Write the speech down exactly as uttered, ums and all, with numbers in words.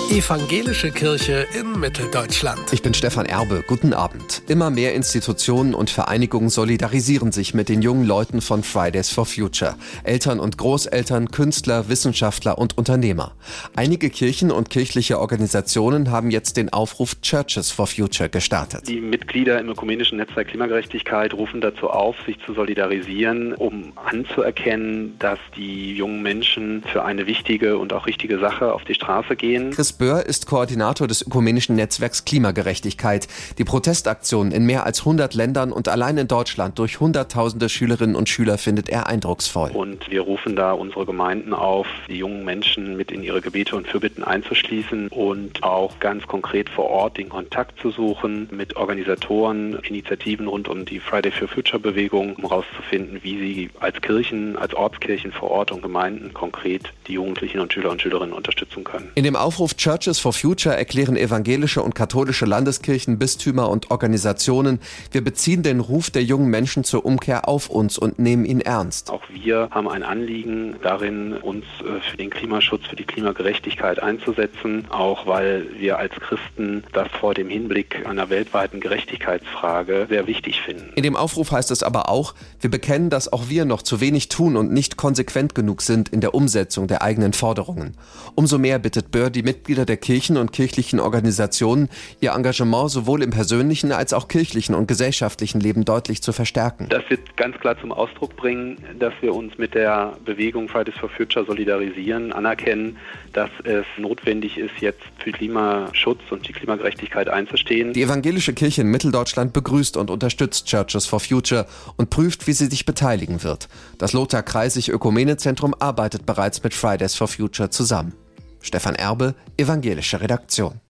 Evangelische Kirche in Mitteldeutschland. Ich bin Stefan Erbe. Guten Abend. Immer mehr Institutionen und Vereinigungen solidarisieren sich mit den jungen Leuten von Fridays for Future. Eltern und Großeltern, Künstler, Wissenschaftler und Unternehmer. Einige Kirchen und kirchliche Organisationen haben jetzt den Aufruf Churches for Future gestartet. Die Mitglieder im ökumenischen Netzwerk Klimagerechtigkeit rufen dazu auf, sich zu solidarisieren, um anzuerkennen, dass die jungen Menschen für eine wichtige und auch richtige Sache auf die Straße gehen. Chris Böhr ist Koordinator des ökumenischen Netzwerks Klimagerechtigkeit. Die Protestaktionen in mehr als hundert Ländern und allein in Deutschland durch hunderttausende Schülerinnen und Schüler findet er eindrucksvoll. Und wir rufen da unsere Gemeinden auf, die jungen Menschen mit in ihre Gebete und Fürbitten einzuschließen und auch ganz konkret vor Ort den Kontakt zu suchen mit Organisatoren, Initiativen rund um die Friday for Future Bewegung, um herauszufinden, wie sie als Kirchen, als Ortskirchen vor Ort und Gemeinden konkret die Jugendlichen und Schüler und Schülerinnen unterstützen können. In dem Aufruf Churches for Future erklären evangelische und katholische Landeskirchen, Bistümer und Organisationen, wir beziehen den Ruf der jungen Menschen zur Umkehr auf uns und nehmen ihn ernst. Auch wir haben ein Anliegen darin, uns für den Klimaschutz, für die Klimagerechtigkeit einzusetzen, auch weil wir als Christen das vor dem Hinblick einer weltweiten Gerechtigkeitsfrage sehr wichtig finden. In dem Aufruf heißt es aber auch, wir bekennen, dass auch wir noch zu wenig tun und nicht konsequent genug sind in der Umsetzung der eigenen Forderungen. Umso mehr bittet Böhr die Mitglieder der Kirchen und kirchlichen Organisationen, ihr Engagement sowohl im persönlichen als auch kirchlichen und gesellschaftlichen Leben deutlich zu verstärken. Das wird ganz klar zum Ausdruck bringen, dass wir uns mit der Bewegung Fridays for Future solidarisieren, anerkennen, dass es notwendig ist, jetzt für Klimaschutz und die Klimagerechtigkeit einzustehen. Die evangelische Kirche in Mitteldeutschland begrüßt und unterstützt Churches for Future und prüft, wie sie sich beteiligen wird. Das Lothar Kreisig Ökumenezentrum arbeitet bereits mit Fridays for Future zusammen. Stefan Erbe, evangelische Redaktion.